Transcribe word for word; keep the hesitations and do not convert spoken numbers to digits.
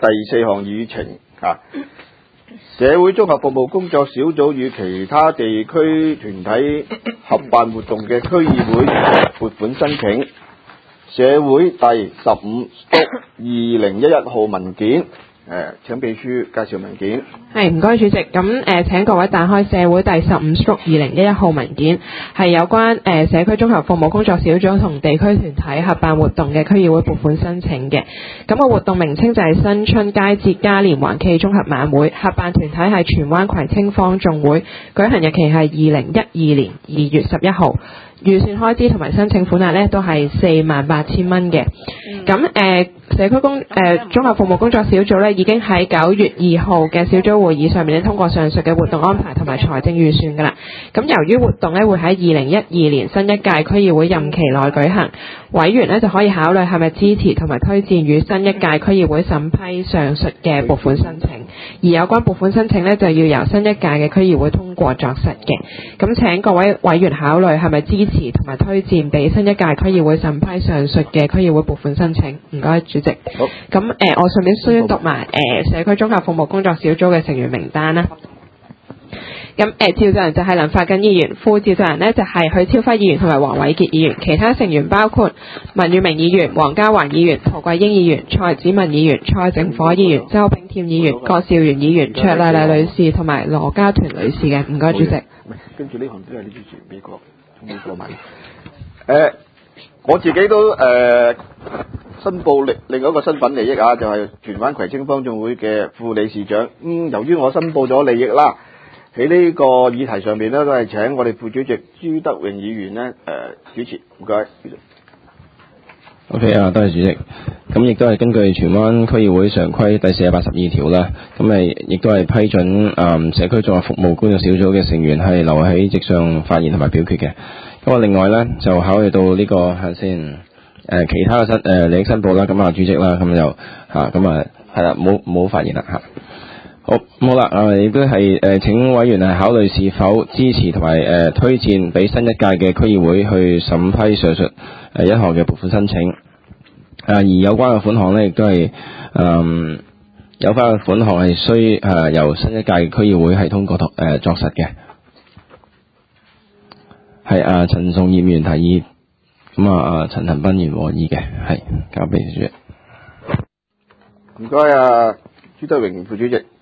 第四項議程啊，社會綜合服務工作小組與其他地區團體合辦活動嘅區議會撥款申請，社會第十五二零一一號文件。誒，請秘書介紹文件。 係，唔該主席。咁誒，請各位打開社會第十五二零一一號文件，係有關誒社區綜合服務工作小組同地區團體合辦活動嘅區議會撥款申請嘅。咁個活動名稱就係新春佳節嘉年華暨綜合晚會，合辦團體係荃灣葵青坊眾會，舉行日期係二零一二年二月十一號。預算開支同埋申請款額呢都係四萬八千蚊嘅。咁誒、呃、社區工誒、呃、綜合服務工作小組呢已經喺九月二號嘅小組會議上面呢通過上述嘅活動安排同埋財政預算㗎啦。咁由於活動呢會喺二零一二年新一屆區議會任期內舉行，委員呢就可以考慮係咪支持同埋推薦與新一屆區議會審批上述嘅撥款申請。而有關撥款申請呢就要由新一屆嘅區議會通過作實嘅。咁請各位委員考慮係咪支持同埋推薦俾新一屆區議會審批上述嘅區議會撥款申請。唔該主席。 好。 咁誒、呃，我順便宣讀埋誒、呃、社區綜合服務工作小組嘅成員名單啦。咁誒、呃、召集人就係林發根議員，副召集人呢就係、是、許超輝議員同埋黃偉傑議員，其他成員包括文裕明議員、黃家華議員、陶桂英議員、蔡子文議員、蔡靜火議員、周炳添議員、郭兆元議員、卓麗麗女士同埋羅家團女士嘅。唔該主席。 跟住呢項都係呢支持美國美國買。誒、呃，我自己都誒、呃、申報另另外一個身份利益啊，就係、是、荃灣葵青坊眾會嘅副理事長。嗯，由於我申報咗利益啦，喺呢個議題上面咧，都係請我哋副主席朱德榮議員咧誒、呃、主持。唔該，主席。 O.K. 啊，多謝主席。咁亦都係根據荃灣區議會常規第四百八十二條啦，咁誒亦都係批准誒、嗯、社區綜合服務工作小組嘅成員係留喺席上發言同埋表決嘅。咁啊，另外咧就考慮到呢、這個係先誒其他嘅申誒利益申報啦，咁啊主席啦，咁就嚇咁啊係啦，冇冇發言啦嚇。好，咁好啦，啊亦都係誒請委員係考慮是否支持同埋誒推薦俾新一屆嘅區議會去審批上述誒一項嘅撥款申請。啊，而有關嘅款項咧，亦都係誒有關嘅款項係需誒由新一屆嘅區議會係通過誒、呃、作實嘅。係啊，陳頌業議員提議，咁啊啊陳恒鑌議員和議嘅，係交俾主席。 唔該啊，朱德榮副主席。